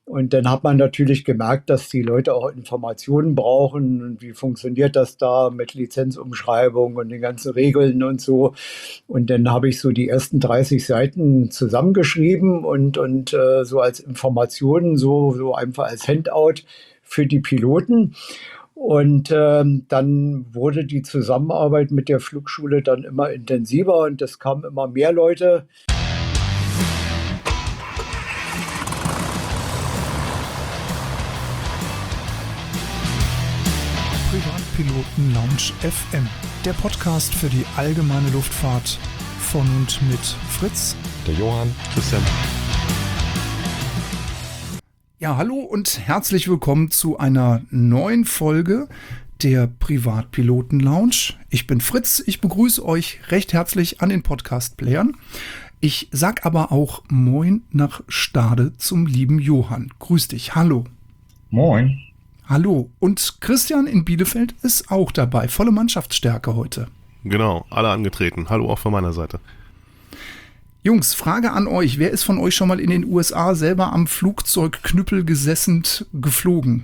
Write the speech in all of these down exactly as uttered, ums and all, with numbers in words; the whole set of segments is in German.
Und dann hat man natürlich gemerkt, dass die Leute auch Informationen brauchen. Und wie funktioniert das da mit Lizenzumschreibung und den ganzen Regeln und so. Und dann habe ich so die ersten dreißig Seiten zusammengeschrieben und, und äh, so als Informationen, so, so einfach als Handout für die Piloten. Und ähm, dann wurde die Zusammenarbeit mit der Flugschule dann immer intensiver und es kamen immer mehr Leute. Privatpiloten Lounge F M, der Podcast für die allgemeine Luftfahrt von und mit Fritz, der Johann, Christian. Ja, hallo und herzlich willkommen zu einer neuen Folge der Privatpiloten Lounge. Ich bin Fritz, ich begrüße euch recht herzlich an den Podcast-Playern. Ich sag aber auch Moin nach Stade zum lieben Johann. Grüß dich, hallo. Moin. Hallo, und Christian in Bielefeld ist auch dabei. Volle Mannschaftsstärke heute. Genau, alle angetreten. Hallo auch von meiner Seite. Jungs, Frage an euch. Wer ist von euch schon mal in den U S A selber am Flugzeugknüppel gesessen geflogen?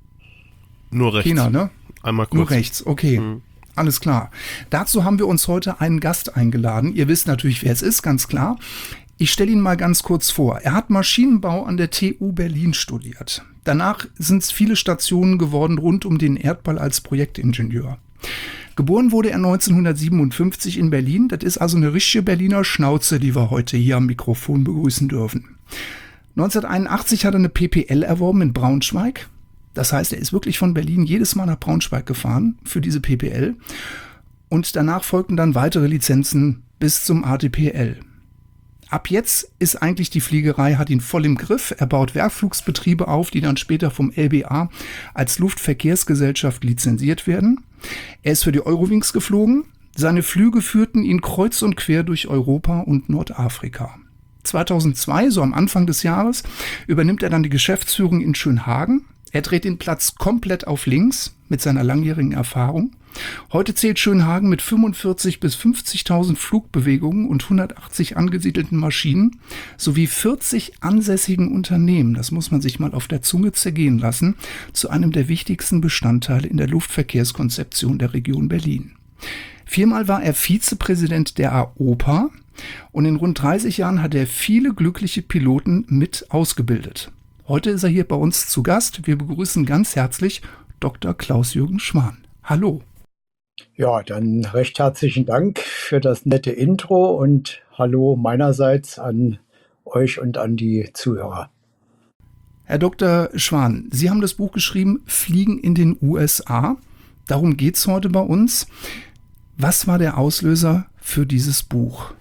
Nur rechts. Keiner, ne? Einmal kurz. Nur rechts, okay. Mhm. Alles klar. Dazu haben wir uns heute einen Gast eingeladen. Ihr wisst natürlich, wer es ist, ganz klar. Ich stelle ihn mal ganz kurz vor. Er hat Maschinenbau an der T U Berlin studiert. Danach sind es viele Stationen geworden rund um den Erdball als Projektingenieur. Geboren wurde er neunzehnhundertsiebenundfünfzig in Berlin. Das ist also eine richtige Berliner Schnauze, die wir heute hier am Mikrofon begrüßen dürfen. neunzehnhunderteinundachtzig hat er eine P P L erworben in Braunschweig. Das heißt, er ist wirklich von Berlin jedes Mal nach Braunschweig gefahren für diese P P L. Und danach folgten dann weitere Lizenzen bis zum A T P L. Ab jetzt ist eigentlich die Fliegerei, hat ihn voll im Griff. Er baut Werkflugsbetriebe auf, die dann später vom L B A als Luftverkehrsgesellschaft lizenziert werden. Er ist für die Eurowings geflogen. Seine Flüge führten ihn kreuz und quer durch Europa und Nordafrika. zweitausendzwei, so am Anfang des Jahres, übernimmt er dann die Geschäftsführung in Schönhagen. Er dreht den Platz komplett auf links mit seiner langjährigen Erfahrung. Heute zählt Schönhagen mit fünfundvierzig bis fünfzigtausend Flugbewegungen und hundertachtzig angesiedelten Maschinen sowie vierzig ansässigen Unternehmen, das muss man sich mal auf der Zunge zergehen lassen, zu einem der wichtigsten Bestandteile in der Luftverkehrskonzeption der Region Berlin. Viermal war er Vizepräsident der A O P A und in rund dreißig Jahren hat er viele glückliche Piloten mit ausgebildet. Heute ist er hier bei uns zu Gast. Wir begrüßen ganz herzlich Doktor Klaus-Jürgen Schwan. Hallo. Ja, dann recht herzlichen Dank für das nette Intro und hallo meinerseits an euch und an die Zuhörer. Herr Doktor Schwan, Sie haben das Buch geschrieben, Fliegen in den U S A. Darum geht es heute bei uns. Was war der Auslöser für dieses Buch?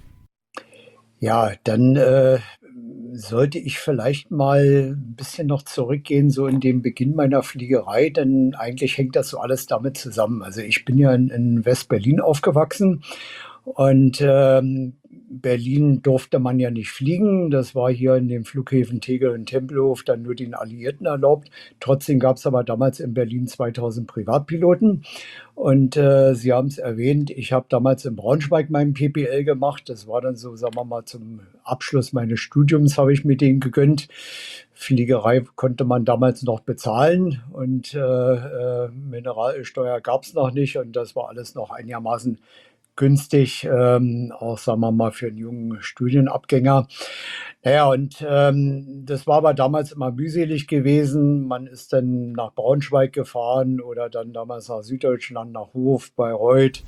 Ja, dann äh, sollte ich vielleicht mal ein bisschen noch zurückgehen, so in den Beginn meiner Fliegerei, denn eigentlich hängt das so alles damit zusammen. Also ich bin ja in, in West-Berlin aufgewachsen und ähm, Berlin durfte man ja nicht fliegen. Das war hier in den Flughäfen Tegel und Tempelhof dann nur den Alliierten erlaubt. Trotzdem gab es aber damals in Berlin zweitausend Privatpiloten. Und äh, Sie haben es erwähnt, ich habe damals in Braunschweig meinen P P L gemacht. Das war dann so, sagen wir mal, zum Abschluss meines Studiums habe ich mir den gegönnt. Fliegerei konnte man damals noch bezahlen und äh, äh, Mineralölsteuer gab es noch nicht. Und das war alles noch einigermaßen günstig, ähm, auch sagen wir mal für einen jungen Studienabgänger. Naja, und ähm, das war aber damals immer mühselig gewesen. Man ist dann nach Braunschweig gefahren oder dann damals nach Süddeutschland, nach Hof, Bayreuth.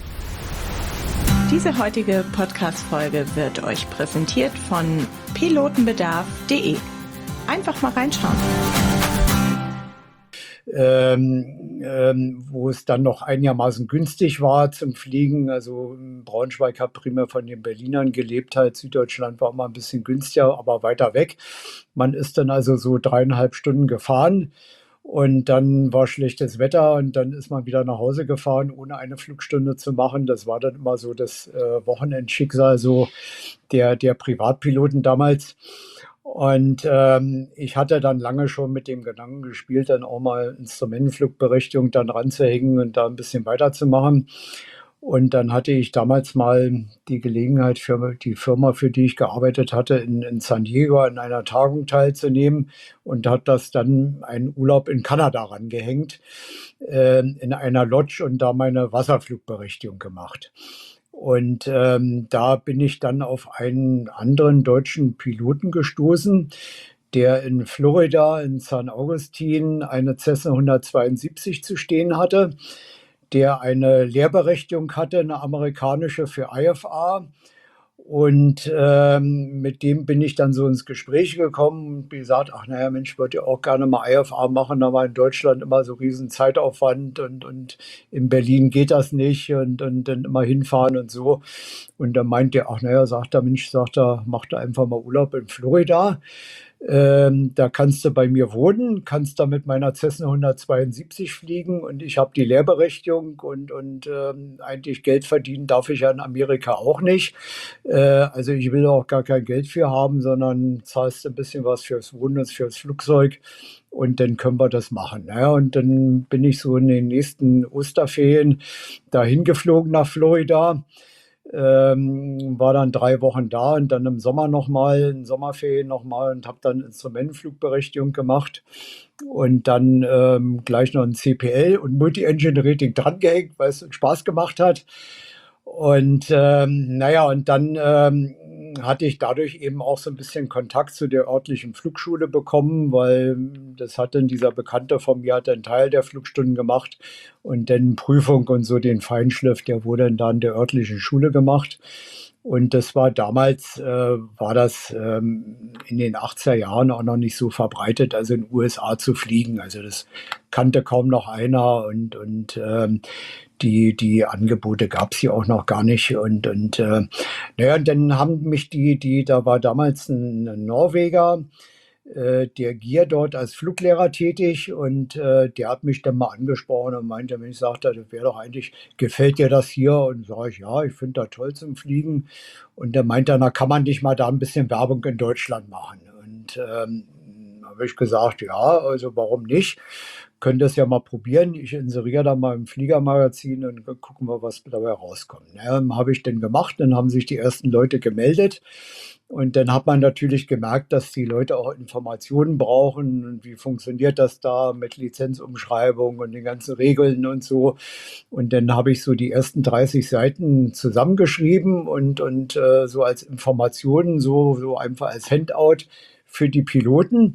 Diese heutige Podcast-Folge wird euch präsentiert von pilotenbedarf punkt de. Einfach mal reinschauen. Ähm, ähm, wo es dann noch einigermaßen günstig war zum Fliegen. Also Braunschweig hat primär von den Berlinern gelebt, halt Süddeutschland war immer ein bisschen günstiger, aber weiter weg. Man ist dann also so dreieinhalb Stunden gefahren und dann war schlechtes Wetter und dann ist man wieder nach Hause gefahren, ohne eine Flugstunde zu machen. Das war dann immer so das äh, Wochenendschicksal so der, der Privatpiloten damals. Und ähm, ich hatte dann lange schon mit dem Gedanken gespielt, dann auch mal Instrumentenflugberechtigung dann ranzuhängen und da ein bisschen weiterzumachen. Und dann hatte ich damals mal die Gelegenheit, für die Firma, für die ich gearbeitet hatte, in, in San Diego an einer Tagung teilzunehmen und hat das dann einen Urlaub in Kanada rangehängt, äh, in einer Lodge und da meine Wasserflugberichtigung gemacht. Und ähm, da bin ich dann auf einen anderen deutschen Piloten gestoßen, der in Florida, in San Augustin, eine Cessna hundertzweiundsiebzig zu stehen hatte, der eine Lehrberechtigung hatte, eine amerikanische für I F A. Und ähm, mit dem bin ich dann so ins Gespräch gekommen und gesagt, ach naja, Mensch, ich würde ja auch gerne mal I F A machen, aber in Deutschland immer so riesen Zeitaufwand und, und in Berlin geht das nicht und, und dann immer hinfahren und so. Und dann meint er, ach naja, sagt der Mensch, sagt er, mach da einfach mal Urlaub in Florida. Ähm, da kannst du bei mir wohnen, kannst da mit meiner Cessna hundertzweiundsiebzig fliegen und ich habe die Lehrberechtigung und, und ähm, eigentlich Geld verdienen darf ich ja in Amerika auch nicht. Äh, also ich will auch gar kein Geld für haben, sondern zahlst ein bisschen was fürs Wohnen und fürs Flugzeug und dann können wir das machen. Ja, und dann bin ich so in den nächsten Osterferien dahin geflogen nach Florida. Ähm, war dann drei Wochen da und dann im Sommer nochmal, in Sommerferien nochmal und habe dann Instrumentenflugberechtigung gemacht und dann ähm, gleich noch ein C P L und Multi-Engine-Rating drangehängt, weil es Spaß gemacht hat. Und ähm, naja, und dann ähm, hatte ich dadurch eben auch so ein bisschen Kontakt zu der örtlichen Flugschule bekommen, weil das hat dann dieser Bekannte von mir, hat einen Teil der Flugstunden gemacht und dann Prüfung und so den Feinschliff, der wurde dann da in der örtlichen Schule gemacht. Und das war damals, äh, war das ähm, in den achtziger Jahren auch noch nicht so verbreitet, also in den U S A zu fliegen. Also das kannte kaum noch einer und, und ähm, die, die Angebote gab es hier auch noch gar nicht. Und, und äh, naja, dann haben mich die, die, da war damals ein, ein Norweger, äh, der Gier dort als Fluglehrer tätig und äh, der hat mich dann mal angesprochen und meinte, wenn ich sagte, das wäre doch eigentlich, gefällt dir das hier? Und sage ich, ja, ich finde das toll zum Fliegen. Und der meinte, na kann man nicht mal da ein bisschen Werbung in Deutschland machen. Und ähm, habe ich gesagt, ja, also warum nicht? Können das ja mal probieren. Ich inseriere da mal im Fliegermagazin und gucken wir, was dabei rauskommt. Ja, habe ich dann gemacht, dann haben sich die ersten Leute gemeldet und dann hat man natürlich gemerkt, dass die Leute auch Informationen brauchen und wie funktioniert das da mit Lizenzumschreibung und den ganzen Regeln und so. Und dann habe ich so die ersten dreißig Seiten zusammengeschrieben und, und äh, so als Informationen, so, so einfach als Handout für die Piloten.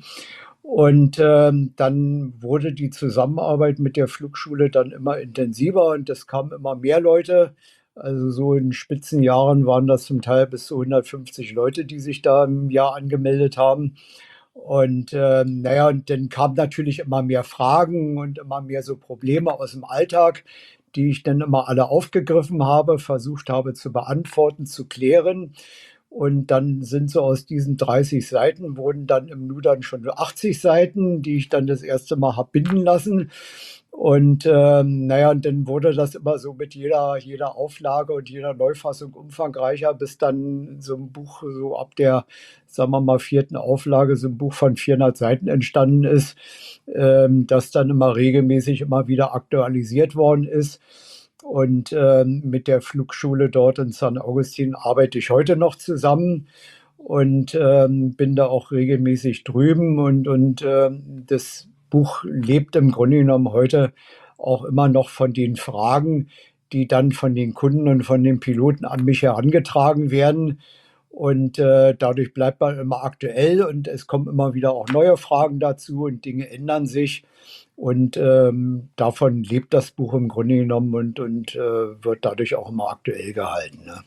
Und ähm, dann wurde die Zusammenarbeit mit der Flugschule dann immer intensiver und es kamen immer mehr Leute. Also so in Spitzenjahren waren das zum Teil bis zu hundertfünfzig Leute, die sich da im Jahr angemeldet haben. Und ähm, naja, und dann kamen natürlich immer mehr Fragen und immer mehr so Probleme aus dem Alltag, die ich dann immer alle aufgegriffen habe, versucht habe zu beantworten, zu klären. Und dann sind so aus diesen dreißig Seiten, wurden dann im Nu dann schon achtzig Seiten, die ich dann das erste Mal habe binden lassen. Und ähm, naja, und dann wurde das immer so mit jeder, jeder Auflage und jeder Neufassung umfangreicher, bis dann so ein Buch so ab der, sagen wir mal, vierten Auflage, so ein Buch von vierhundert Seiten entstanden ist, ähm, das dann immer regelmäßig immer wieder aktualisiert worden ist. Und ähm, mit der Flugschule dort in San Augustin arbeite ich heute noch zusammen und ähm, bin da auch regelmäßig drüben. Und, und ähm, das Buch lebt im Grunde genommen heute auch immer noch von den Fragen, die dann von den Kunden und von den Piloten an mich herangetragen werden. Und äh, dadurch bleibt man immer aktuell und es kommen immer wieder auch neue Fragen dazu und Dinge ändern sich. Und ähm, davon lebt das Buch im Grunde genommen und, und äh, wird dadurch auch immer aktuell gehalten. Ne?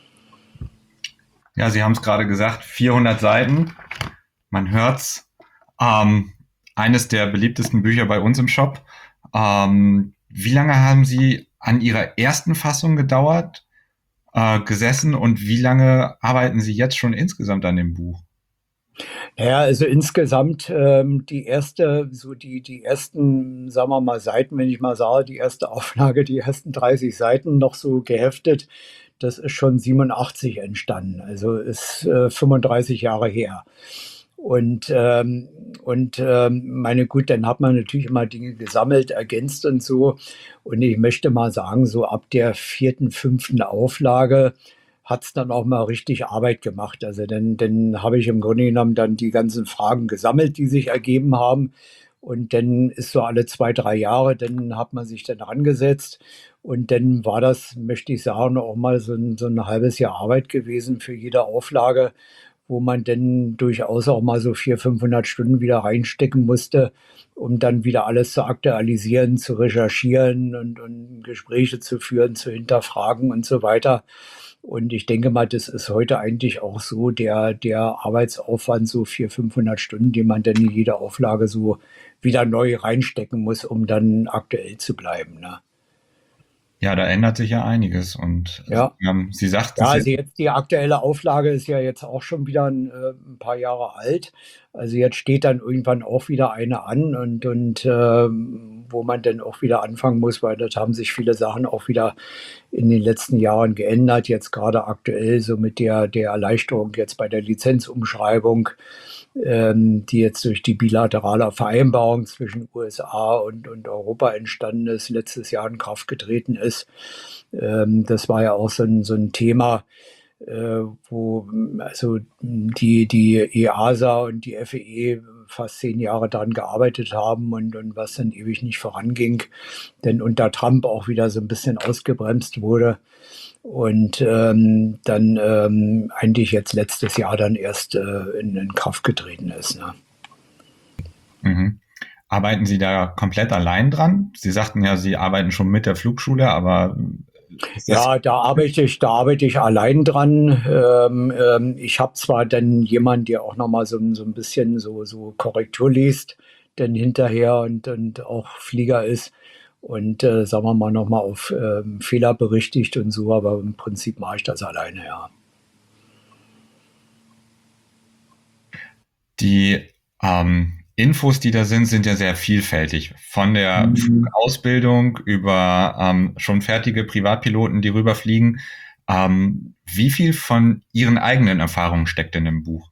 Ja, Sie haben es gerade gesagt, vierhundert Seiten, man hört's. Ähm, eines der beliebtesten Bücher bei uns im Shop. Ähm, wie lange haben Sie an Ihrer ersten Fassung gedauert, äh, gesessen und wie lange arbeiten Sie jetzt schon insgesamt an dem Buch? Ja, also insgesamt ähm, die erste, so die, die ersten, sagen wir mal, Seiten, wenn ich mal sage, die erste Auflage, die ersten dreißig Seiten noch so geheftet, das ist schon siebenundachtzig entstanden, also ist äh, fünfunddreißig Jahre her. Und, ähm, und ähm, meine gut, dann hat man natürlich immer Dinge gesammelt, ergänzt und so. Und ich möchte mal sagen, so ab der vierten, fünften Auflage hat es dann auch mal richtig Arbeit gemacht. Also dann, dann habe ich im Grunde genommen dann die ganzen Fragen gesammelt, die sich ergeben haben. Und dann ist so alle zwei, drei Jahre, dann hat man sich dann rangesetzt. Und dann war das, möchte ich sagen, auch mal so ein, so ein halbes Jahr Arbeit gewesen für jede Auflage, wo man dann durchaus auch mal so vierhundert, fünfhundert Stunden wieder reinstecken musste, um dann wieder alles zu aktualisieren, zu recherchieren und, und Gespräche zu führen, zu hinterfragen und so weiter. Und ich denke mal, das ist heute eigentlich auch so der, der Arbeitsaufwand, so vierhundert, fünfhundert Stunden, die man dann in jede Auflage so wieder neu reinstecken muss, um dann aktuell zu bleiben. Ne? Ja, da ändert sich ja einiges. Und Ja. ähm, Sie sagten Ja, es also jetzt, jetzt die aktuelle Auflage ist ja jetzt auch schon wieder ein, äh, ein paar Jahre alt. Also jetzt steht dann irgendwann auch wieder eine an und, und ähm, wo man dann auch wieder anfangen muss, weil das haben sich viele Sachen auch wieder in den letzten Jahren geändert. Jetzt gerade aktuell so mit der, der Erleichterung jetzt bei der Lizenzumschreibung, ähm, die jetzt durch die bilaterale Vereinbarung zwischen U S A und, und Europa entstanden ist, letztes Jahr in Kraft getreten ist. Ähm, das war ja auch so ein, so ein Thema, äh, wo also die, die E A S A und die F E E fast zehn Jahre daran gearbeitet haben und, und was dann ewig nicht voranging, denn unter Trump auch wieder so ein bisschen ausgebremst wurde und ähm, dann ähm, eigentlich jetzt letztes Jahr dann erst äh, in, in Kraft getreten ist. Ne? mhm. Arbeiten Sie da komplett allein dran? Sie sagten ja, Sie arbeiten schon mit der Flugschule, aber ist das Ja, da arbeite ich, da arbeite ich allein dran. Ähm, ähm, ich habe zwar dann jemanden, der auch nochmal so, so ein bisschen so, so Korrektur liest, dann hinterher und, und auch Flieger ist und äh, sagen wir mal nochmal auf ähm, Fehler berichtigt und so, aber im Prinzip mache ich das alleine, ja. die ähm, Infos, die da sind, sind ja sehr vielfältig. Von der Mhm. Flugausbildung über ähm, schon fertige Privatpiloten, die rüberfliegen. Ähm, wie viel von Ihren eigenen Erfahrungen steckt denn im Buch?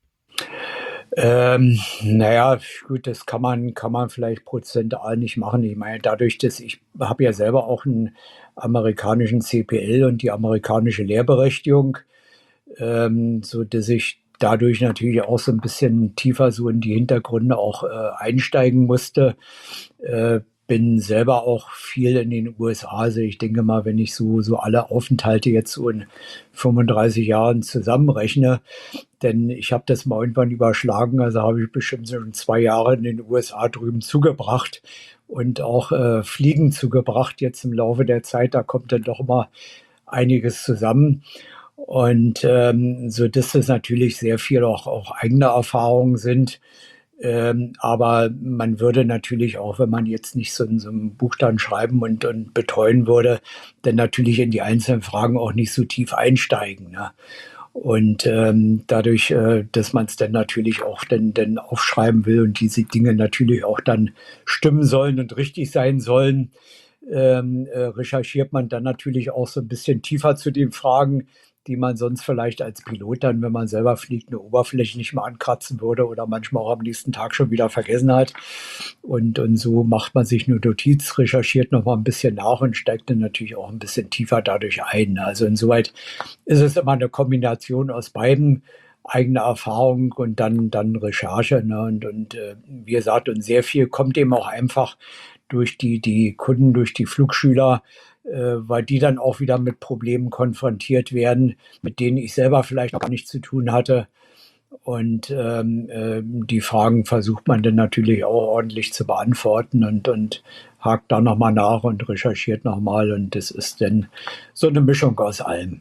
Ähm, naja, gut, das kann man, kann man vielleicht prozentual nicht machen. Ich meine, dadurch, dass ich habe ja selber auch einen amerikanischen C P L und die amerikanische Lehrberechtigung, ähm, so dass ich dadurch natürlich auch so ein bisschen tiefer so in die Hintergründe auch äh, einsteigen musste. Äh, bin selber auch viel in den U S A. Also ich denke mal, wenn ich so, so alle Aufenthalte jetzt so in fünfunddreißig Jahren zusammenrechne, denn ich habe das mal irgendwann überschlagen, also habe ich bestimmt schon zwei Jahre in den U S A drüben zugebracht und auch äh, Fliegen zugebracht jetzt im Laufe der Zeit. Da kommt dann doch immer einiges zusammen. Und ähm, so dass das natürlich sehr viel auch, auch eigene Erfahrungen sind. Ähm, aber man würde natürlich auch, wenn man jetzt nicht so, in so ein Buch dann schreiben und, und betreuen würde, dann natürlich in die einzelnen Fragen auch nicht so tief einsteigen. Ne? Und ähm, dadurch, äh, dass man es dann natürlich auch dann, dann aufschreiben will und diese Dinge natürlich auch dann stimmen sollen und richtig sein sollen, ähm, äh, recherchiert man dann natürlich auch so ein bisschen tiefer zu den Fragen, die man sonst vielleicht als Pilot dann, wenn man selber fliegt, eine Oberfläche nicht mal ankratzen würde oder manchmal auch am nächsten Tag schon wieder vergessen hat. Und, und so macht man sich eine Notiz, recherchiert noch mal ein bisschen nach und steigt dann natürlich auch ein bisschen tiefer dadurch ein. Also insoweit ist es immer eine Kombination aus beiden, eigene Erfahrung und dann, dann Recherche. Ne? Und, und äh, wie gesagt, und sehr viel kommt eben auch einfach durch die, die Kunden, durch die Flugschüler, äh, weil die dann auch wieder mit Problemen konfrontiert werden, mit denen ich selber vielleicht auch gar nichts zu tun hatte. Und ähm, äh, die Fragen versucht man dann natürlich auch ordentlich zu beantworten und, und hakt da nochmal nach und recherchiert nochmal. Und das ist dann so eine Mischung aus allem.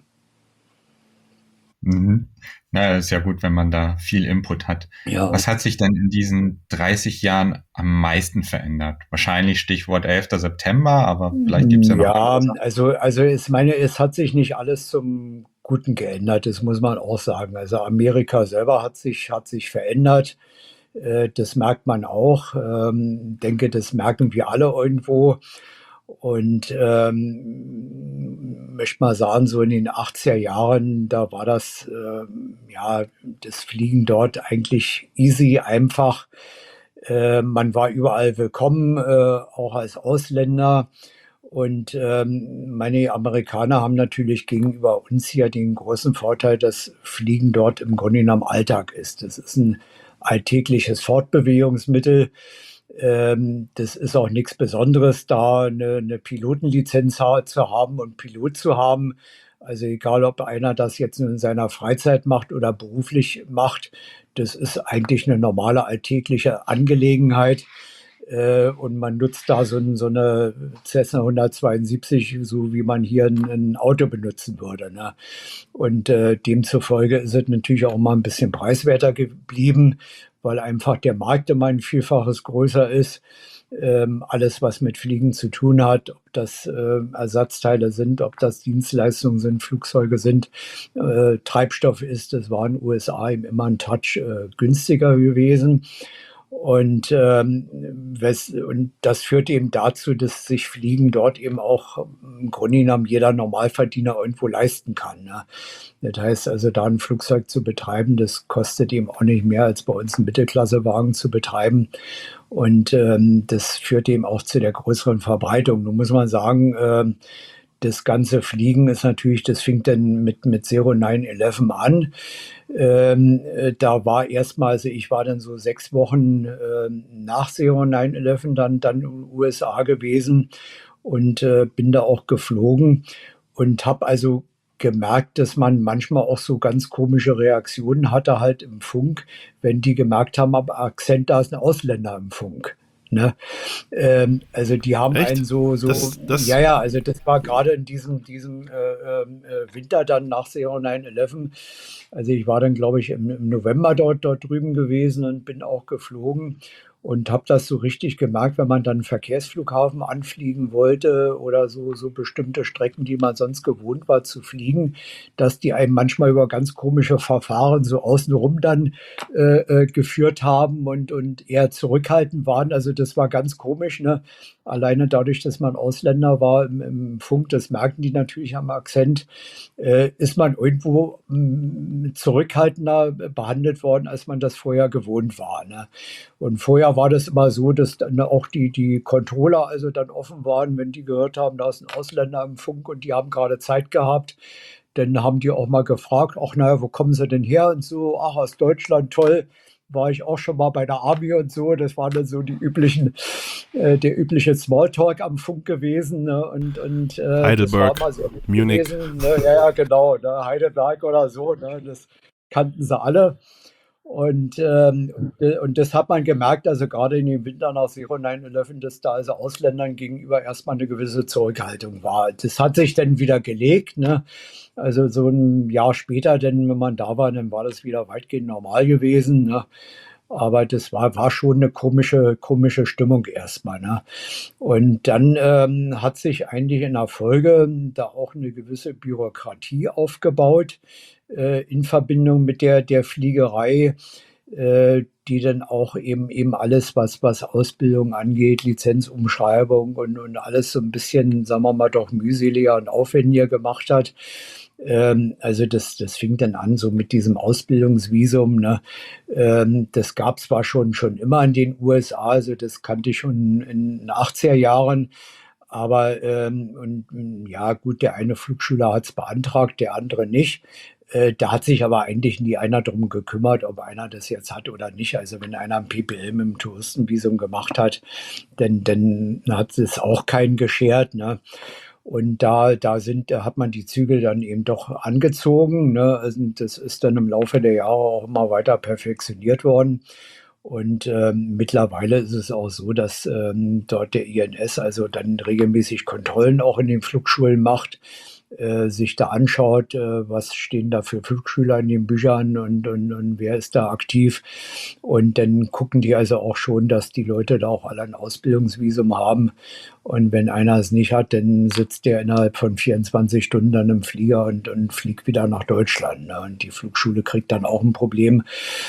Mhm. Na, ist ja gut, wenn man da viel Input hat. Ja. Was hat sich denn in diesen dreißig Jahren am meisten verändert? Wahrscheinlich Stichwort elfter September, aber vielleicht gibt es ja noch Ja, andere Sachen. also, also ich meine, es hat sich nicht alles zum Guten geändert, das muss man auch sagen. Also Amerika selber hat sich, hat sich verändert. Äh, Das merkt man auch. Ähm, denke, das merken wir alle irgendwo. Und ähm, möchte mal sagen, so in den achtziger Jahren, da war das, äh, ja, das Fliegen dort eigentlich easy, einfach. Äh, man war überall willkommen, äh, auch als Ausländer. Und ähm, meine Amerikaner haben natürlich gegenüber uns hier den großen Vorteil, dass Fliegen dort im Grunde genommen Alltag ist. Das ist ein alltägliches Fortbewegungsmittel. Ähm, das ist auch nichts Besonderes, da eine, eine Pilotenlizenz ha- zu haben und Pilot zu haben. Also egal, ob einer das jetzt nur in seiner Freizeit macht oder beruflich macht, das ist eigentlich eine normale alltägliche Angelegenheit. Äh, und man nutzt da so, ein, so eine Cessna hundertzweiundsiebzig, so wie man hier ein, ein Auto benutzen würde. Ne? Und äh, demzufolge ist es natürlich auch mal ein bisschen preiswerter geblieben, weil einfach der Markt immer ein Vielfaches größer ist. Ähm, alles, was mit Fliegen zu tun hat, ob das äh, Ersatzteile sind, ob das Dienstleistungen sind, Flugzeuge sind, äh, Treibstoff ist, das war in den U S A eben immer ein Touch äh, günstiger gewesen. Und, ähm, wes, und das führt eben dazu, dass sich Fliegen dort eben auch im Grunde genommen jeder Normalverdiener irgendwo leisten kann. Ne? Das heißt also, da ein Flugzeug zu betreiben, das kostet eben auch nicht mehr, als bei uns einen Mittelklassewagen zu betreiben. Und ähm, das führt eben auch zu der größeren Verbreitung. Nun muss man sagen, ähm, das ganze Fliegen ist natürlich, das fing dann mit, mit Zero neun elf an. Ähm, äh, da war erstmal, also ich war dann so sechs Wochen äh, nach Zero neun elf dann, dann in den U S A gewesen und äh, bin da auch geflogen und habe also gemerkt, dass man manchmal auch so ganz komische Reaktionen hatte halt im Funk, wenn die gemerkt haben, am Akzent, da ist ein Ausländer im Funk. Ne? Ähm, also die haben Echt? einen so, so Das, das, ja, ja, also das war gerade in diesem, diesem äh, äh, Winter dann nach Zero neun elf. Also ich war dann, glaube ich, im, im November dort, dort drüben gewesen und bin auch geflogen und habe das so richtig gemerkt, wenn man dann einen Verkehrsflughafen anfliegen wollte oder so, so bestimmte Strecken, die man sonst gewohnt war zu fliegen, dass die einem manchmal über ganz komische Verfahren so außenrum dann äh, äh, geführt haben und, und eher zurückhaltend waren. Also das war ganz komisch, ne? Alleine dadurch, dass man Ausländer war im, im Funk, das merken die natürlich am Akzent, äh, ist man irgendwo mh, zurückhaltender behandelt worden, als man das vorher gewohnt war. Ne? Und vorher war das immer so, dass dann auch die, die Controller also dann offen waren, wenn die gehört haben, da ist ein Ausländer im Funk und die haben gerade Zeit gehabt. Dann haben die auch mal gefragt, ach naja, wo kommen sie denn her und so, ach aus Deutschland, toll. War ich auch schon mal bei der Army und so. Das waren dann so die üblichen, äh, der übliche Smalltalk am Funk gewesen. Ne? Und, und äh, Heidelberg, das war mal so Munich. gewesen, ne? Ja, ja, genau. Ne? Heidelberg oder so. Ne? Das kannten sie alle. Und, ähm, und, und das hat man gemerkt, also gerade in den Winter nach Zero neun elf, dass da also Ausländern gegenüber erstmal eine gewisse Zurückhaltung war. Das hat sich dann wieder gelegt. Ne? Also so ein Jahr später, denn wenn man da war, dann war das wieder weitgehend normal gewesen. Ne? Aber das war, war schon eine komische, komische Stimmung erstmal. Ne? Und dann ähm, hat sich eigentlich in der Folge da auch eine gewisse Bürokratie aufgebaut äh, in Verbindung mit der, der Fliegerei, äh, die dann auch eben, eben alles, was, was Ausbildung angeht, Lizenzumschreibung und, und alles so ein bisschen, sagen wir mal, doch mühseliger und aufwendiger gemacht hat. Ähm, also das, das fing dann an so mit diesem Ausbildungsvisum. Ne? Ähm, das gab es zwar schon, schon immer in den U S A, also das kannte ich schon in den achtziger Jahren. Aber ähm, und, ja gut, der eine Flugschüler hat es beantragt, der andere nicht. Äh, da hat sich aber eigentlich nie einer drum gekümmert, ob einer das jetzt hat oder nicht. Also wenn einer ein P P L mit dem Touristenvisum gemacht hat, dann, dann hat es auch keinen geschert. Ne? Und da, da sind, da hat man die Zügel dann eben doch angezogen. Ne? Also das ist dann im Laufe der Jahre auch immer weiter perfektioniert worden. Und ähm, mittlerweile ist es auch so, dass ähm, dort der I N S also dann regelmäßig Kontrollen auch in den Flugschulen macht, äh, sich da anschaut, äh, was stehen da für Flugschüler in den Büchern und, und, und wer ist da aktiv. Und dann gucken die also auch schon, dass die Leute da auch alle ein Ausbildungsvisum haben. Und wenn einer es nicht hat, dann sitzt der innerhalb von vierundzwanzig Stunden dann im Flieger und, und fliegt wieder nach Deutschland. Ne? Und die Flugschule kriegt dann auch ein Problem.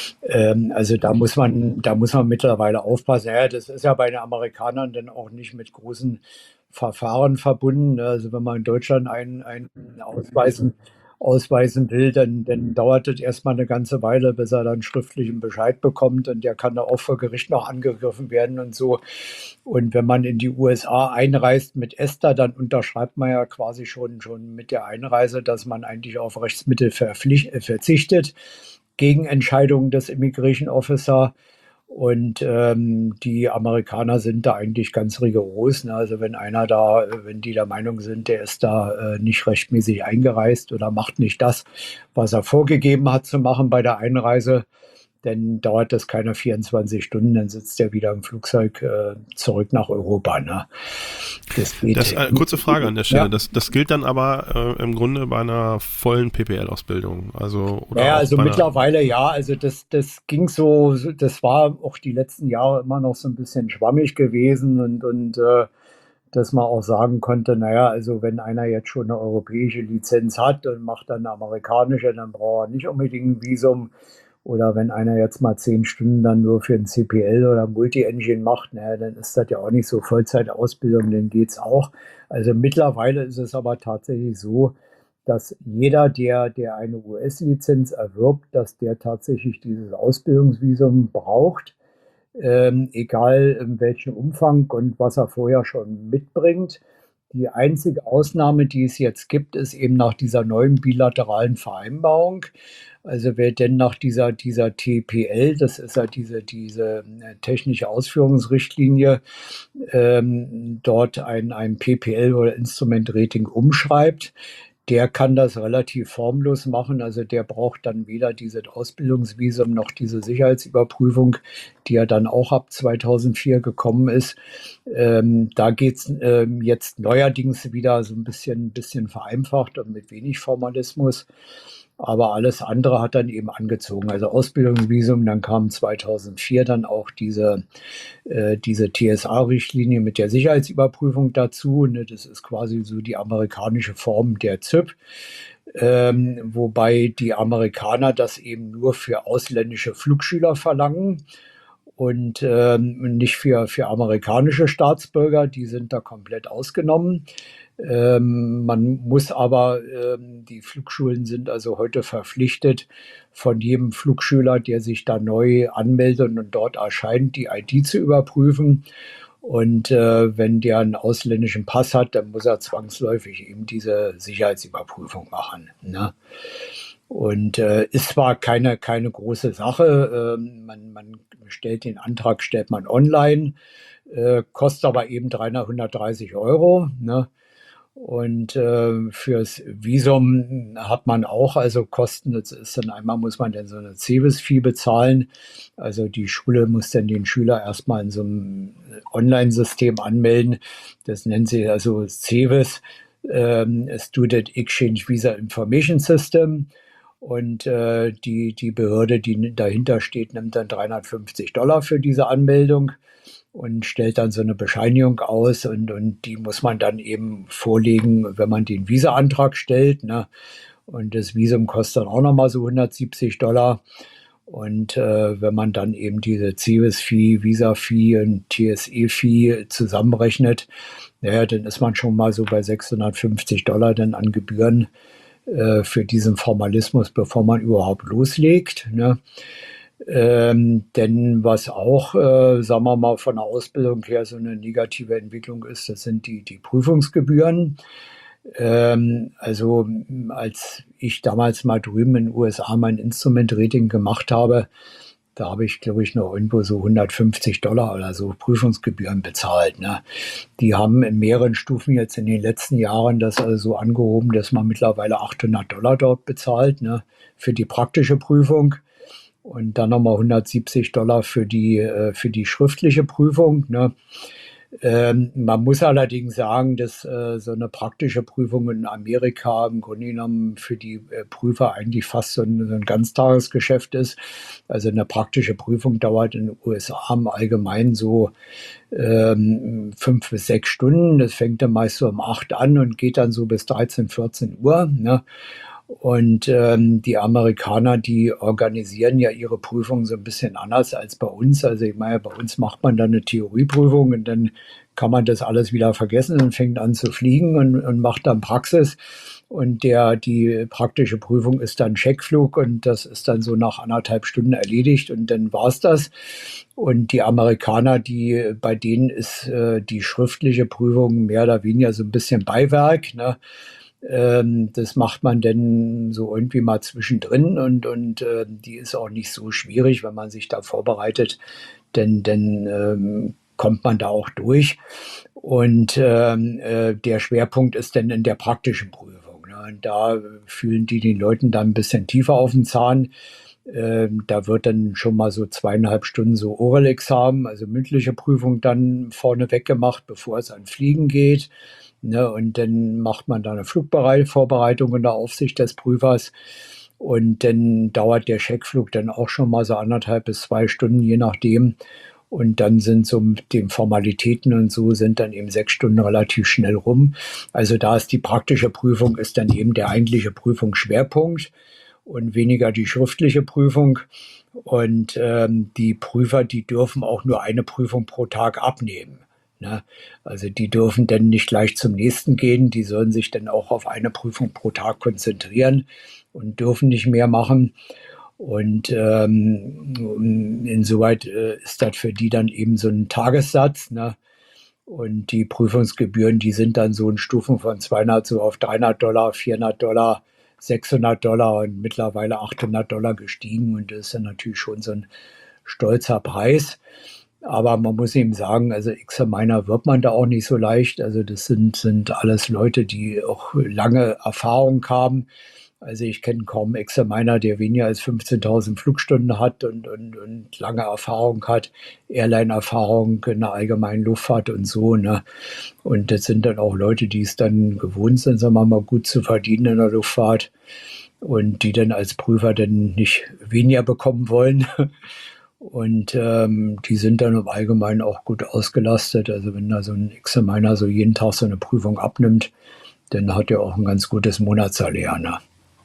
Ähm, also da muss man, da muss man mittlerweile aufpassen. Ja, das ist ja bei den Amerikanern dann auch nicht mit großen Verfahren verbunden. Also wenn man in Deutschland einen, einen ausweisen, ausweisen will, dann, dann dauert es erstmal eine ganze Weile, bis er dann schriftlichen Bescheid bekommt und der kann da auch vor Gericht noch angegriffen werden und so. Und wenn man in die U S A einreist mit ESTA, dann unterschreibt man ja quasi schon, schon mit der Einreise, dass man eigentlich auf Rechtsmittel verpflicht, verzichtet gegen Entscheidungen des Immigration Officer. Und ähm, die Amerikaner sind da eigentlich ganz rigoros. Ne? Also wenn einer da, wenn die der Meinung sind, der ist da äh, nicht rechtmäßig eingereist oder macht nicht das, was er vorgegeben hat zu machen bei der Einreise, dann dauert das keine vierundzwanzig Stunden, dann sitzt er wieder im Flugzeug äh, zurück nach Europa. Ne? Das geht. Das, äh, kurze Frage an der Stelle. Ja. Das, das gilt dann aber äh, im Grunde bei einer vollen P P L-Ausbildung. Also, oder ja, also mittlerweile ja. Also das, das ging so, das war auch die letzten Jahre immer noch so ein bisschen schwammig gewesen und, und äh, dass man auch sagen konnte, naja, also wenn einer jetzt schon eine europäische Lizenz hat und macht dann eine amerikanische, dann braucht er nicht unbedingt ein Visum. Oder wenn einer jetzt mal zehn Stunden dann nur für ein C P L oder Multi-Engine macht, naja, dann ist das ja auch nicht so Vollzeitausbildung, dann geht's auch. Also mittlerweile ist es aber tatsächlich so, dass jeder, der, der eine U S-Lizenz erwirbt, dass der tatsächlich dieses Ausbildungsvisum braucht, ähm, egal in welchem Umfang und was er vorher schon mitbringt. Die einzige Ausnahme, die es jetzt gibt, ist eben nach dieser neuen bilateralen Vereinbarung. Also wer denn nach dieser, dieser T P L, das ist ja diese, diese technische Ausführungsrichtlinie, ähm, dort ein, ein P P L oder Instrument Rating umschreibt, der kann das relativ formlos machen. Also der braucht dann weder dieses Ausbildungsvisum noch diese Sicherheitsüberprüfung, die ja dann auch ab zweitausendvier gekommen ist. Ähm, da geht es ähm, jetzt neuerdings wieder so ein bisschen, bisschen vereinfacht und mit wenig Formalismus. Aber alles andere hat dann eben angezogen. Also Ausbildungsvisum, dann kam zweitausendvier dann auch diese, äh, diese T S A-Richtlinie mit der Sicherheitsüberprüfung dazu. Ne? Das ist quasi so die amerikanische Form der Z Y P. Ähm, wobei die Amerikaner das eben nur für ausländische Flugschüler verlangen und ähm, nicht für, für amerikanische Staatsbürger. Die sind da komplett ausgenommen. Ähm, man muss aber, ähm, die Flugschulen sind also heute verpflichtet, von jedem Flugschüler, der sich da neu anmeldet und dort erscheint, die I D zu überprüfen. Und äh, wenn der einen ausländischen Pass hat, dann muss er zwangsläufig eben diese Sicherheitsüberprüfung machen. Ne? Und äh, ist zwar keine, keine große Sache, ähm, man, man stellt den Antrag, stellt man online, äh, kostet aber eben dreihundertdreißig Euro. Ne? Und äh, fürs Visum hat man auch also Kosten. Das ist dann einmal, muss man dann so eine C E V I-Fee bezahlen. Also die Schule muss dann den Schüler erstmal in so einem Online-System anmelden. Das nennt sie also C E V I S, ähm, Student Exchange Visa Information System. Und äh, die, die Behörde, die dahinter steht, nimmt dann dreihundertfünfzig Dollar für diese Anmeldung und stellt dann so eine Bescheinigung aus und, und die muss man dann eben vorlegen, wenn man den Visa-Antrag stellt. Ne? Und das Visum kostet dann auch nochmal so hundertsiebzig Dollar. Und äh, wenn man dann eben diese C E V I S-Fee, Visa-Fee und T S E-Fee zusammenrechnet, naja, dann ist man schon mal so bei sechshundertfünfzig Dollar dann an Gebühren äh, für diesen Formalismus, bevor man überhaupt loslegt. Ne? Ähm, denn was auch, äh, sagen wir mal, von der Ausbildung her so eine negative Entwicklung ist, das sind die, die Prüfungsgebühren. Ähm, also als ich damals mal drüben in den U S A mein Instrument-Rating gemacht habe, da habe ich, glaube ich, noch irgendwo so hundertfünfzig Dollar oder so Prüfungsgebühren bezahlt. Ne? Die haben in mehreren Stufen jetzt in den letzten Jahren das also so angehoben, dass man mittlerweile achthundert Dollar dort bezahlt, ne, für die praktische Prüfung. Und dann nochmal hundertsiebzig Dollar für die, äh, für die schriftliche Prüfung. Ne? Ähm, man muss allerdings sagen, dass äh, so eine praktische Prüfung in Amerika im Grunde genommen für die äh, Prüfer eigentlich fast so ein, so ein Ganztagesgeschäft ist. Also eine praktische Prüfung dauert in den U S A im Allgemeinen so ähm, fünf bis sechs Stunden. Das fängt dann meist so um acht an und geht dann so bis dreizehn, vierzehn Uhr. Ne? Und ähm, die Amerikaner, die organisieren ja ihre Prüfungen so ein bisschen anders als bei uns. Also ich meine, bei uns macht man dann eine Theorieprüfung und dann kann man das alles wieder vergessen und fängt an zu fliegen und, und macht dann Praxis. Und der, die praktische Prüfung ist dann Checkflug und das ist dann so nach anderthalb Stunden erledigt und dann war's das. Und die Amerikaner, die, bei denen ist äh, die schriftliche Prüfung mehr oder weniger so ein bisschen Beiwerk, ne? Ähm, das macht man dann so irgendwie mal zwischendrin und, und äh, die ist auch nicht so schwierig, wenn man sich da vorbereitet, denn dann ähm, kommt man da auch durch. Und ähm, äh, der Schwerpunkt ist dann in der praktischen Prüfung. Ne? Und da fühlen die den Leuten dann ein bisschen tiefer auf den Zahn. Ähm, da wird dann schon mal so zweieinhalb Stunden so Oral-Examen, also mündliche Prüfung dann vorneweg gemacht, bevor es an Fliegen geht. Ne, und dann macht man da eine Flugvorbereitung unter Aufsicht des Prüfers. Und dann dauert der Checkflug dann auch schon mal so anderthalb bis zwei Stunden, je nachdem. Und dann sind so mit den Formalitäten und so sind dann eben sechs Stunden relativ schnell rum. Also da ist die praktische Prüfung, ist dann eben der eigentliche Prüfungsschwerpunkt und weniger die schriftliche Prüfung. Und ähm, die Prüfer, die dürfen auch nur eine Prüfung pro Tag abnehmen. Ne? Also die dürfen dann nicht gleich zum nächsten gehen, die sollen sich dann auch auf eine Prüfung pro Tag konzentrieren und dürfen nicht mehr machen. Und ähm, insoweit äh, ist das für die dann eben so ein Tagessatz. Ne? Und die Prüfungsgebühren, die sind dann so in Stufen von zweihundert so auf dreihundert Dollar, vierhundert Dollar, sechshundert Dollar und mittlerweile achthundert Dollar gestiegen. Und das ist dann natürlich schon so ein stolzer Preis. Aber man muss eben sagen, also Examiner wird man da auch nicht so leicht. Also das sind, sind alles Leute, die auch lange Erfahrung haben. Also ich kenne kaum Examiner, der weniger als fünfzehntausend Flugstunden hat und, und, und lange Erfahrung hat, Airline-Erfahrung in der allgemeinen Luftfahrt und so. Ne? Und das sind dann auch Leute, die es dann gewohnt sind, sagen wir mal, gut zu verdienen in der Luftfahrt und die dann als Prüfer dann nicht weniger bekommen wollen. Und ähm, die sind dann im Allgemeinen auch gut ausgelastet. Also wenn da so ein Examiner so jeden Tag so eine Prüfung abnimmt, dann hat er auch ein ganz gutes Monatssalär. Ne?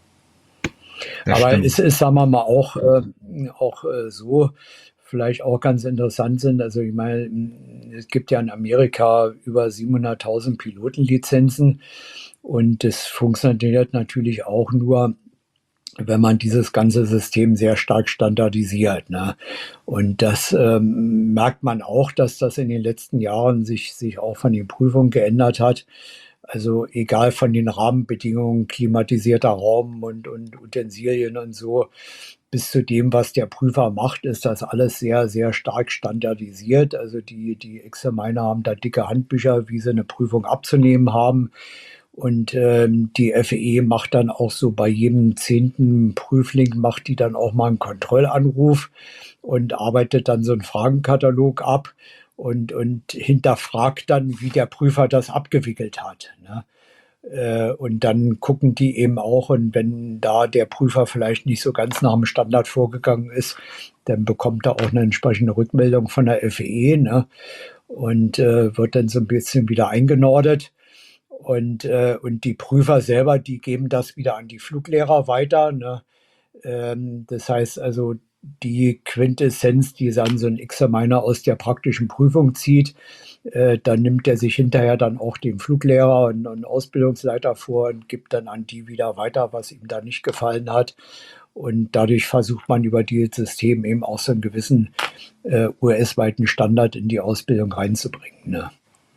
Aber stimmt. Es ist, sagen wir mal, auch, äh, auch äh, so, vielleicht auch ganz interessant sind. Also ich meine, es gibt ja in Amerika über siebenhunderttausend Pilotenlizenzen und das funktioniert natürlich auch nur, wenn man dieses ganze System sehr stark standardisiert. Ne? Und das ähm, merkt man auch, dass das in den letzten Jahren sich, sich auch von den Prüfungen geändert hat. Also egal von den Rahmenbedingungen, klimatisierter Raum und, und Utensilien und so, bis zu dem, was der Prüfer macht, ist das alles sehr, sehr stark standardisiert. Also die, die Examiner haben da dicke Handbücher, wie sie eine Prüfung abzunehmen haben. Und ähm, die F A A macht dann auch so bei jedem zehnten Prüfling, macht die dann auch mal einen Kontrollanruf und arbeitet dann so einen Fragenkatalog ab und, und hinterfragt dann, wie der Prüfer das abgewickelt hat. Ne? Äh, und dann gucken die eben auch, und wenn da der Prüfer vielleicht nicht so ganz nach dem Standard vorgegangen ist, dann bekommt er auch eine entsprechende Rückmeldung von der F A A, ne? Und äh, wird dann so ein bisschen wieder eingenordet. Und, äh, und die Prüfer selber, die geben das wieder an die Fluglehrer weiter. Ne? Ähm, das heißt also, die Quintessenz, die dann so ein Examiner aus der praktischen Prüfung zieht, äh, dann nimmt er sich hinterher dann auch den Fluglehrer und, und Ausbildungsleiter vor und gibt dann an die wieder weiter, was ihm da nicht gefallen hat. Und dadurch versucht man über dieses System eben auch so einen gewissen äh, U S-weiten Standard in die Ausbildung reinzubringen. Ne?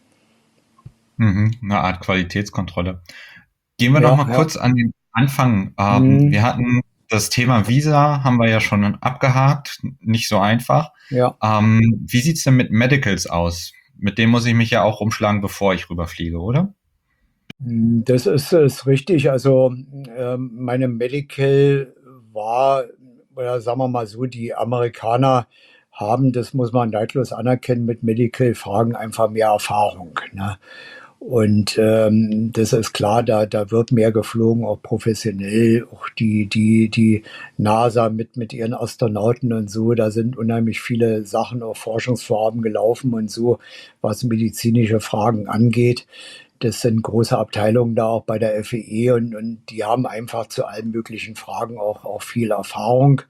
Mhm, eine Art Qualitätskontrolle. Gehen wir Ja, doch mal ja. kurz an den Anfang. Ähm, Mhm. Wir hatten das Thema Visa, haben wir ja schon abgehakt, nicht so einfach. Ja. Ähm, wie sieht's denn mit Medicals aus? Mit dem muss ich mich ja auch umschlagen, bevor ich rüberfliege, oder? Das ist, ist richtig. Also ähm, meine Medical war, oder sagen wir mal so, die Amerikaner haben, das muss man neidlos anerkennen, mit Medical-Fragen einfach mehr Erfahrung. Ne? Und ähm, das ist klar, da, da wird mehr geflogen, auch professionell, auch die, die, die NASA mit, mit ihren Astronauten und so, da sind unheimlich viele Sachen, auch Forschungsvorhaben gelaufen und so, was medizinische Fragen angeht. Das sind große Abteilungen da auch bei der F E E und, und die haben einfach zu allen möglichen Fragen auch, auch viel Erfahrung.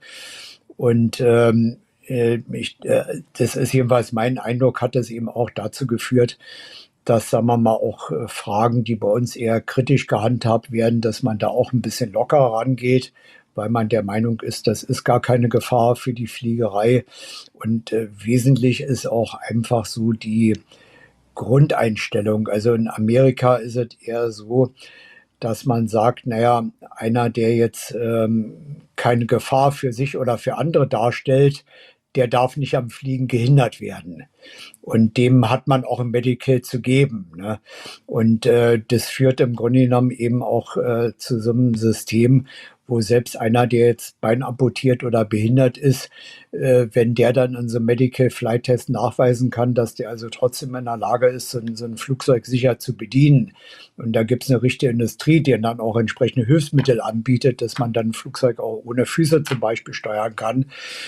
Und ähm, ich, äh, das ist jedenfalls mein Eindruck, hat das eben auch dazu geführt, dass, sagen wir mal, auch äh, Fragen, die bei uns eher kritisch gehandhabt werden, dass man da auch ein bisschen lockerer rangeht, weil man der Meinung ist, das ist gar keine Gefahr für die Fliegerei. Und äh, wesentlich ist auch einfach so die Grundeinstellung. Also in Amerika ist es eher so, dass man sagt, naja, einer, der jetzt ähm, keine Gefahr für sich oder für andere darstellt, der darf nicht am Fliegen gehindert werden. Und dem hat man auch ein Medical zu geben. Ne? Und äh, das führt im Grunde genommen eben auch äh, zu so einem System, wo selbst einer, der jetzt Bein amputiert oder behindert ist, äh, wenn der dann in so einem Medical Flight Test nachweisen kann, dass der also trotzdem in der Lage ist, so ein, so ein Flugzeug sicher zu bedienen. Und da gibt es eine richtige Industrie, die dann auch entsprechende Hilfsmittel anbietet, dass man dann ein Flugzeug auch ohne Füße zum Beispiel steuern kann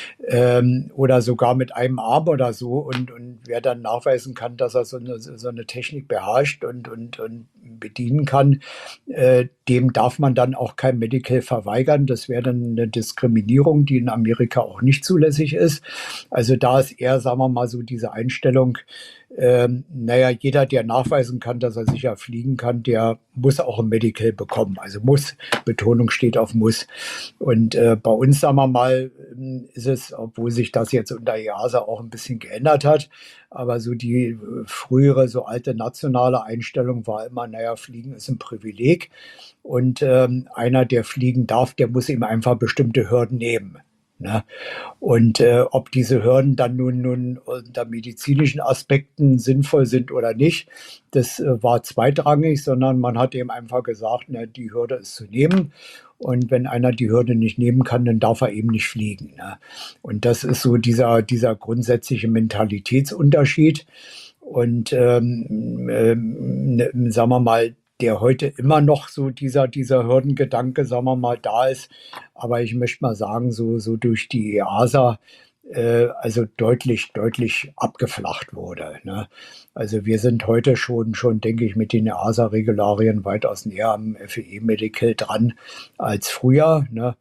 ähm, oder sogar mit einem Arm oder so. Und, und wer dann nachweisen kann, dass er so eine, so eine Technik beherrscht und, und, und bedienen kann, äh, dem darf man dann auch kein Medical verweigern. Das wäre dann eine Diskriminierung, die in Amerika auch nicht zulässig ist. Also da ist eher, sagen wir mal, so diese Einstellung, ähm, naja, jeder, der nachweisen kann, dass er sicher fliegen kann, der muss auch ein Medical bekommen. Also muss, Betonung steht auf muss. Und äh, bei uns, sagen wir mal, ist es, obwohl sich das jetzt unter E A S A auch ein bisschen geändert hat, aber so die äh, frühere, so alte nationale Einstellung war immer, naja, Fliegen ist ein Privileg. Und ähm, einer, der fliegen darf, der muss eben einfach bestimmte Hürden nehmen. Ne? Und äh, ob diese Hürden dann nun, nun unter medizinischen Aspekten sinnvoll sind oder nicht, das äh, war zweitrangig, sondern man hat eben einfach gesagt, ne, die Hürde ist zu nehmen. Und wenn einer die Hürde nicht nehmen kann, dann darf er eben nicht fliegen. Ne? Und das ist so dieser, dieser grundsätzliche Mentalitätsunterschied. Und ähm, ähm, ne, sagen wir mal, der heute immer noch so dieser, dieser Hürdengedanke, sagen wir mal, da ist. Aber ich möchte mal sagen, so, so durch die E A S A, äh, also deutlich, deutlich abgeflacht wurde. Ne? Also wir sind heute schon, schon, denke ich, mit den E A S A-Regularien weitaus näher am F E E-Medical dran als früher. Ne?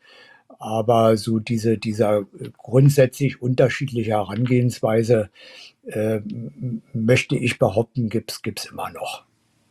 Aber so diese, dieser grundsätzlich unterschiedliche Herangehensweise, äh, möchte ich behaupten, gibt's, gibt's immer noch.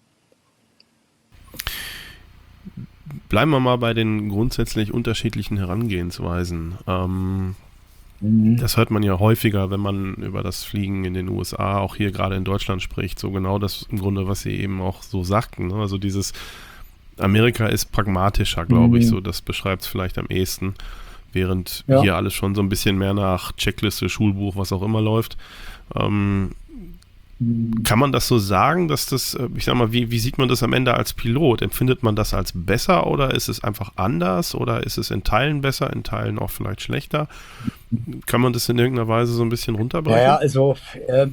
Bleiben wir mal bei den grundsätzlich unterschiedlichen Herangehensweisen. Ähm, mhm. Das hört man ja häufiger, wenn man über das Fliegen in den U S A, auch hier gerade in Deutschland spricht. So genau das im Grunde, was Sie eben auch so sagten. Ne? Also dieses Amerika ist pragmatischer, glaube mhm. ich, so das beschreibt es vielleicht am ehesten. Während ja. hier alles schon so ein bisschen mehr nach Checkliste, Schulbuch, was auch immer läuft. Ähm, Kann man das so sagen, dass das, ich sag mal, wie, wie sieht man das am Ende als Pilot? Empfindet man das als besser oder ist es einfach anders oder ist es in Teilen besser, in Teilen auch vielleicht schlechter? Kann man das in irgendeiner Weise so ein bisschen runterbrechen? Ja, also, äh,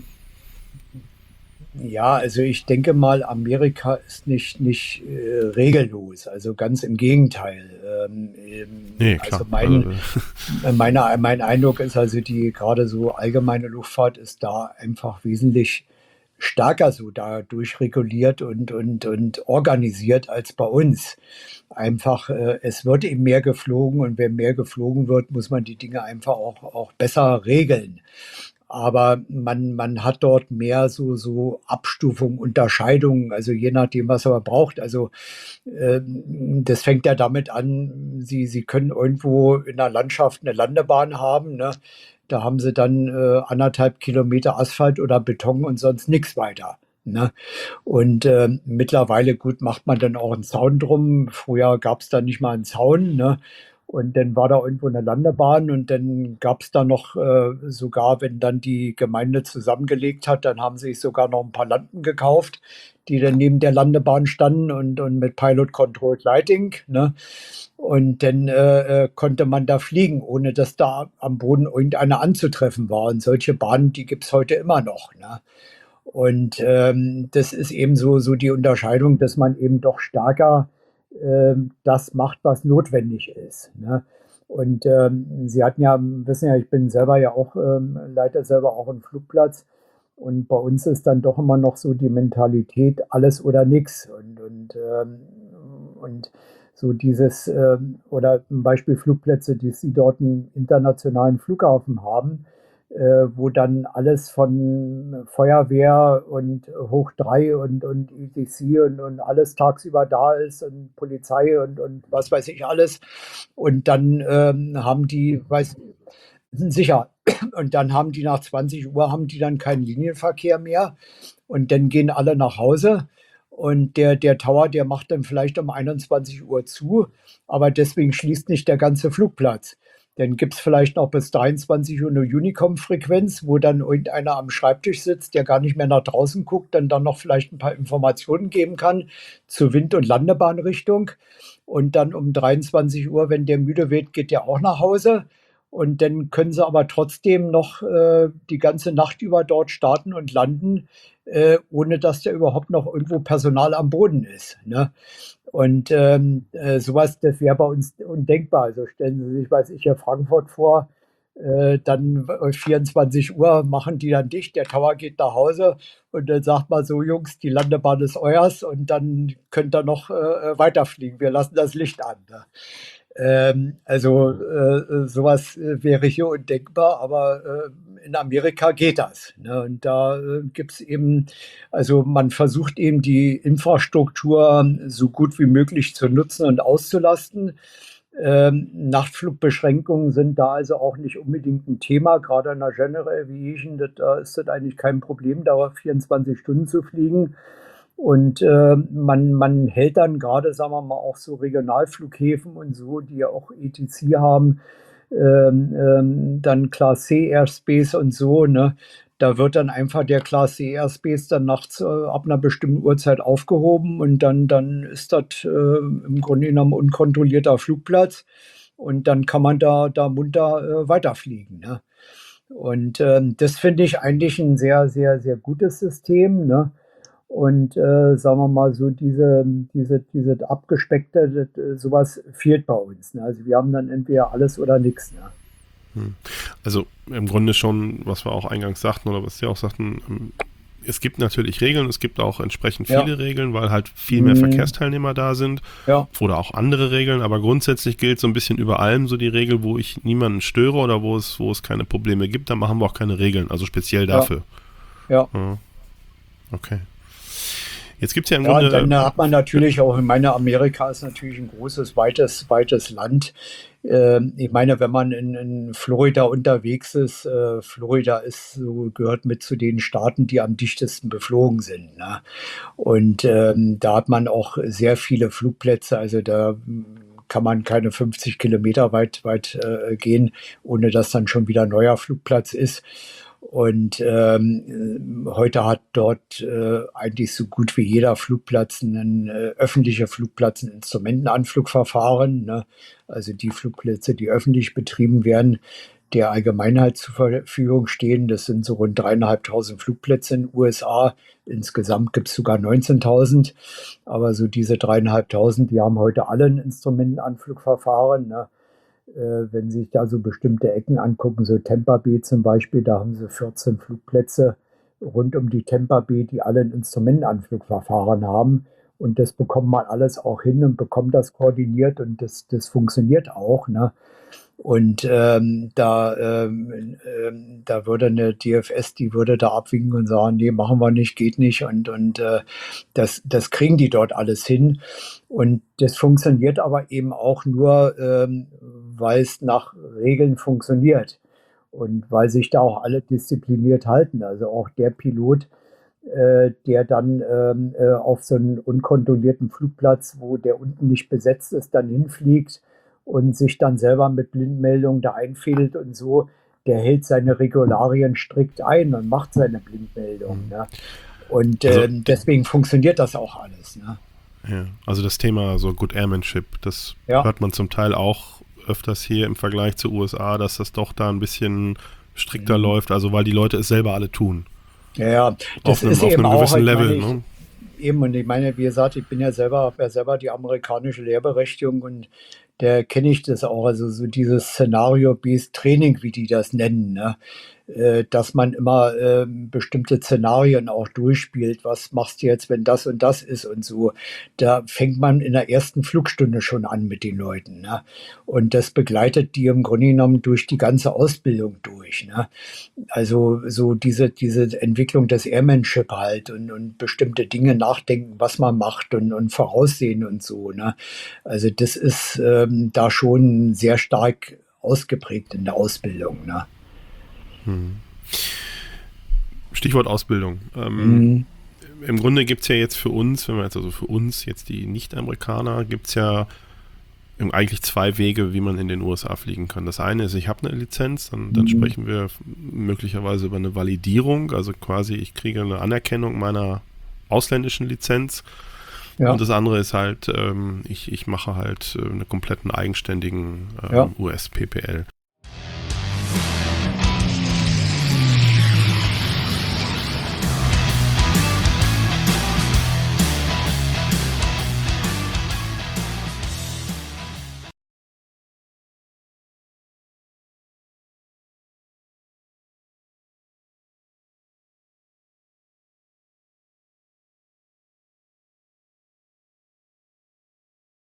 ja, also ich denke mal, Amerika ist nicht, nicht äh, regellos, also ganz im Gegenteil. Ähm, nee, klar. Also mein, meine, mein Eindruck ist also, die gerade so allgemeine Luftfahrt ist da einfach wesentlich stärker so da durchreguliert und, und, und organisiert als bei uns. Einfach, äh, es wird eben mehr geflogen und wenn mehr geflogen wird, muss man die Dinge einfach auch, auch besser regeln. Aber man, man hat dort mehr so, so Abstufungen, Unterscheidungen, also je nachdem, was man braucht. Also äh, das fängt ja damit an, Sie, Sie können irgendwo in der Landschaft eine Landebahn haben, ne? Da haben Sie dann äh, anderthalb Kilometer Asphalt oder Beton und sonst nichts weiter. Ne? Und äh, mittlerweile, gut, macht man dann auch einen Zaun drum. Früher gab es da nicht mal einen Zaun, ne? Und dann war da irgendwo eine Landebahn und dann gab es da noch äh, sogar, wenn dann die Gemeinde zusammengelegt hat, dann haben sie sich sogar noch ein paar Landen gekauft, die dann neben der Landebahn standen und, und mit Pilot Controlled Lighting. Ne? Und dann äh, konnte man da fliegen, ohne dass da am Boden irgendeiner anzutreffen war. Und solche Bahnen, die gibt es heute immer noch. Ne? Und ähm, das ist eben so, so die Unterscheidung, dass man eben doch stärker ähm, das macht, was notwendig ist. Ne? Und ähm, Sie hatten ja, wissen ja, ich bin selber ja auch, ähm, leite selber auch einen Flugplatz. Und bei uns ist dann doch immer noch so die Mentalität, alles oder nichts. Und, und, ähm, und so dieses, ähm, oder zum Beispiel Flugplätze, die Sie dort einen internationalen Flughafen haben, äh, wo dann alles von Feuerwehr und Hoch drei und, und E T C und, und alles tagsüber da ist und Polizei und, und was weiß ich alles. Und dann ähm, haben die, weiß sicher, und dann haben die nach zwanzig Uhr haben die dann keinen Linienverkehr mehr und dann gehen alle nach Hause und der, der Tower, der macht dann vielleicht um einundzwanzig Uhr zu, aber deswegen schließt nicht der ganze Flugplatz. Dann gibt es vielleicht noch bis dreiundzwanzig Uhr eine Unicom-Frequenz, wo dann irgendeiner am Schreibtisch sitzt, der gar nicht mehr nach draußen guckt, dann dann noch vielleicht ein paar Informationen geben kann zur Wind- und Landebahnrichtung. Und dann um dreiundzwanzig Uhr, wenn der müde wird, geht der auch nach Hause. Und dann können sie aber trotzdem noch äh, die ganze Nacht über dort starten und landen, äh, ohne dass da überhaupt noch irgendwo Personal am Boden ist. Ne? Und ähm, äh, sowas, das wäre bei uns undenkbar. Also stellen Sie sich, weiß ich, ja Frankfurt vor, äh, dann vierundzwanzig Uhr machen die dann dicht, der Tower geht nach Hause und dann sagt man so, Jungs, die Landebahn ist euers und dann könnt ihr noch äh, weiterfliegen. Wir lassen das Licht an. Ne? Ähm, also äh, sowas äh, wäre hier undenkbar, aber äh, in Amerika geht das. Ne? Und da äh, gibt es eben, also man versucht eben die Infrastruktur so gut wie möglich zu nutzen und auszulasten. Ähm, Nachtflugbeschränkungen sind da also auch nicht unbedingt ein Thema, gerade in der General Aviation, das, da ist das eigentlich kein Problem, da vierundzwanzig Stunden zu fliegen. Und äh, man, man hält dann gerade, sagen wir mal, auch so Regionalflughäfen und so, die ja auch E T C haben, ähm, ähm, dann Class C Airspace und so, ne? Da wird dann einfach der Class C Airspace dann nachts äh, ab einer bestimmten Uhrzeit aufgehoben und dann, dann ist das äh, im Grunde genommen unkontrollierter Flugplatz und dann kann man da, da munter äh, weiterfliegen, ne? Und ähm, das finde ich eigentlich ein sehr, sehr, sehr gutes System, ne? Und äh, sagen wir mal so, diese, diese, diese abgespeckte, das, sowas fehlt bei uns. Ne? Also wir haben dann entweder alles oder nichts. Ne? Hm. Also im Grunde schon, was wir auch eingangs sagten oder was Sie auch sagten, es gibt natürlich Regeln, es gibt auch entsprechend viele Ja. Regeln, weil halt viel mehr Mhm. Verkehrsteilnehmer da sind Ja, oder auch andere Regeln, aber grundsätzlich gilt so ein bisschen über allem so die Regel, wo ich niemanden störe oder wo es, wo es keine Probleme gibt, dann machen wir auch keine Regeln, also speziell dafür. ja. Ja. Okay. Jetzt gibt es ja im Ja, und Grunde... dann hat man natürlich auch, ich meine, Amerika ist natürlich ein großes, weites, weites Land. Ähm, ich meine, wenn man in, in Florida unterwegs ist, äh, Florida ist so, gehört mit zu den Staaten, die am dichtesten beflogen sind. Ne? Und ähm, da hat man auch sehr viele Flugplätze, also da mm, kann man keine fünfzig Kilometer weit, weit äh, gehen, ohne dass dann schon wieder ein neuer Flugplatz ist. Und ähm, heute hat dort äh, eigentlich so gut wie jeder Flugplatz, ein äh, öffentlicher Flugplatz, ein Instrumentenanflugverfahren. Ne? Also die Flugplätze, die öffentlich betrieben werden, der Allgemeinheit zur Verfügung stehen. Das sind so rund dreieinhalbtausend Flugplätze in den U S A. Insgesamt gibt es sogar neunzehntausend. Aber so diese dreieinhalbtausend, die haben heute alle ein Instrumentenanflugverfahren. Ne? Wenn Sie sich da so bestimmte Ecken angucken, so Tampa Bay zum Beispiel, da haben sie vierzehn Flugplätze rund um die Tampa Bay, die alle ein Instrumentenanflugverfahren haben. Und das bekommt man alles auch hin und bekommt das koordiniert und das, das funktioniert auch. Ne? Und ähm, da, ähm, ähm, da würde eine D F S, die würde da abwinken und sagen, nee, machen wir nicht, geht nicht. Und, und äh, das, das kriegen die dort alles hin. Und das funktioniert aber eben auch nur, ähm, weil es nach Regeln funktioniert. Und weil sich da auch alle diszipliniert halten. Also auch der Pilot, äh, der dann ähm, äh, auf so einen unkontrollierten Flugplatz, wo der unten nicht besetzt ist, dann hinfliegt und sich dann selber mit Blindmeldung da einfädelt und so, der hält seine Regularien strikt ein und macht seine Blindmeldung. Ne? Und äh, also, deswegen funktioniert das auch alles. Ne? Ja, also das Thema so Good Airmanship, das ja. hört man zum Teil auch öfters hier im Vergleich zu U S A, dass das doch da ein bisschen strikter mhm. läuft, also weil die Leute es selber alle tun. Ja, ja, das Auf einem, ist auf eben einem auch, gewissen ich Level. meine, ich, Ne? eben, und ich meine, wie gesagt, ich bin ja selber, habe ja selber die amerikanische Lehrberechtigung und da kenne ich das auch, also so dieses Szenario-based Training, wie die das nennen, ne? Äh, dass man immer ähm, bestimmte Szenarien auch durchspielt. Was machst du jetzt, wenn das und das ist und so. Da fängt man in der ersten Flugstunde schon an mit den Leuten, ne? Und das begleitet die im Grunde genommen durch die ganze Ausbildung durch, ne? Also so diese, diese Entwicklung des Airmanship halt und, und bestimmte Dinge nachdenken, was man macht und, und voraussehen und so, ne? Also das ist ähm, da schon sehr stark ausgeprägt in der Ausbildung, ne? Hm. Stichwort Ausbildung. Ähm, Mhm. Im Grunde gibt es ja jetzt für uns, wenn wir jetzt also für uns, jetzt die Nicht-Amerikaner, gibt es ja eigentlich zwei Wege, wie man in den U S A fliegen kann. Das eine ist, ich habe eine Lizenz, dann, dann Mhm. sprechen wir möglicherweise über eine Validierung, also quasi ich kriege eine Anerkennung meiner ausländischen Lizenz. Ja. Und das andere ist halt, ähm, ich, ich mache halt äh, einen kompletten eigenständigen ähm, Ja. U S P P L.